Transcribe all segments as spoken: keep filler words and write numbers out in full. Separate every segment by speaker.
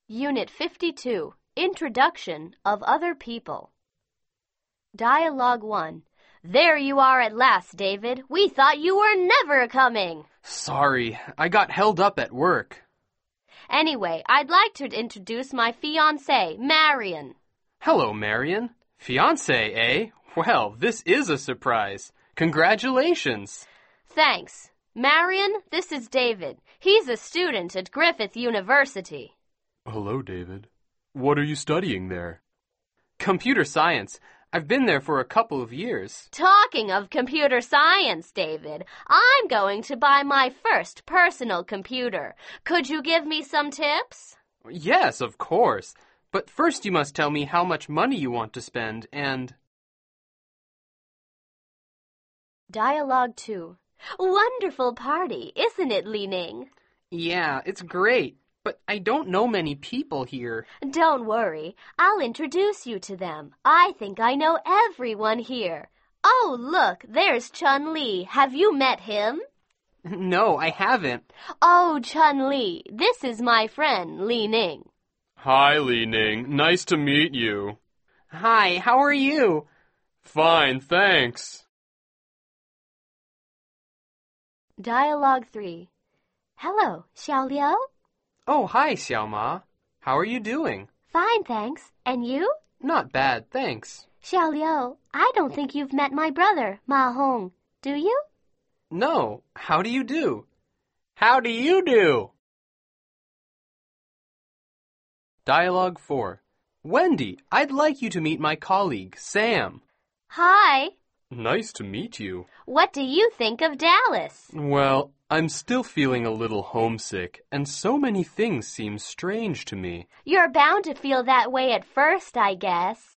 Speaker 1: Unit fifty-two, Introduction of Other People. Dialogue one. There you are at last, David. We thought you were never coming.
Speaker 2: Sorry, I got held up at work.
Speaker 1: Anyway, I'd like to introduce my fiancée, Marion.
Speaker 2: Hello, Marion. Fiancé, eh? Well, this is a surprise. Congratulations.
Speaker 1: Thanks. Marion, this is David. He's a student at Griffith University.
Speaker 3: Hello, David. What are you studying there?
Speaker 2: Computer science. I've been there for a couple of years.
Speaker 1: Talking of computer science, David, I'm going to buy my first personal computer. Could you give me some tips?
Speaker 2: Yes, of course. But first you must tell me how much money you want to spend and...
Speaker 1: Dialogue two. Wonderful party, isn't it, Li Ning?
Speaker 2: Yeah, it's great. But I don't know many people here.
Speaker 1: Don't worry. I'll introduce you to them. I think I know everyone here. Oh, look, there's Chun-Li. Have you met him?
Speaker 2: No, I haven't.
Speaker 1: Oh, Chun-Li, this is my friend, Li Ning.
Speaker 3: Hi, Li Ning. Nice to meet you.
Speaker 2: Hi, how are you?
Speaker 3: Fine, thanks.
Speaker 1: Dialogue three. Hello, Xiao Liu?
Speaker 2: Oh, hi, Xiao Ma. How are you doing?
Speaker 1: Fine, thanks. And you?
Speaker 2: Not bad, thanks.
Speaker 1: Xiao Liu, I don't think you've met my brother, Ma Hong. Do you?
Speaker 2: No. How do you do? How do you do? Dialogue four. Wendy, I'd like you to meet my colleague, Sam.
Speaker 1: Hi.
Speaker 3: Nice to meet you.
Speaker 1: What do you think of Dallas?
Speaker 3: Well, I'm still feeling a little homesick, and so many things seem strange to me.
Speaker 1: You're bound to feel that way at first, I guess.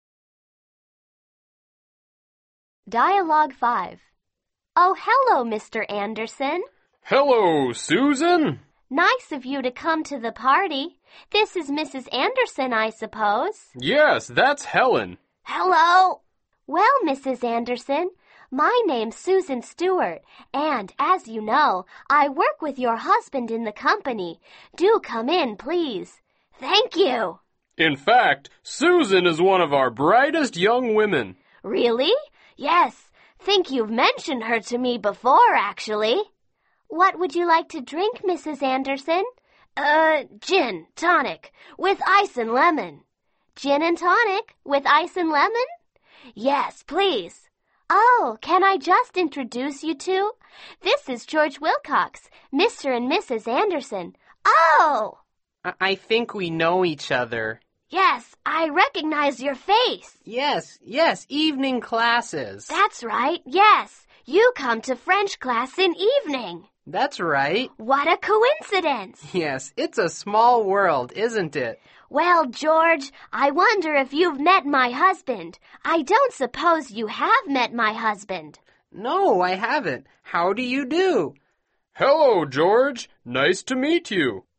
Speaker 1: Dialogue five. Oh, hello, Mister Anderson.
Speaker 3: Hello, Susan.
Speaker 1: Nice of you to come to the party. This is Missus Anderson, I suppose.
Speaker 3: Yes, that's Helen.
Speaker 1: Hello. Well, Missus Anderson, my name's Susan Stewart, and, as you know, I work with your husband in the company. Do come in, please. Thank you.
Speaker 3: In fact, Susan is one of our brightest young women.
Speaker 1: Really? Yes. Think you've mentioned her to me before, actually. What would you like to drink, Missus Anderson? Uh, gin, tonic, with ice and lemon. Gin and tonic, with ice and lemon? Yes, please. Oh, can I just introduce you two? This is George Wilcox, Mister and Missus Anderson. Oh!
Speaker 2: I, I think we know each other.
Speaker 1: Yes, I recognize your face.
Speaker 2: Yes, yes, evening classes.
Speaker 1: That's right, yes. You come to French class in evening.
Speaker 2: That's right.
Speaker 1: What a coincidence.
Speaker 2: Yes, it's a small world, isn't it?
Speaker 1: Well, George, I wonder if you've met my husband. I don't suppose you have met my husband.
Speaker 2: No, I haven't. How do you do?
Speaker 3: Hello, George. Nice to meet you.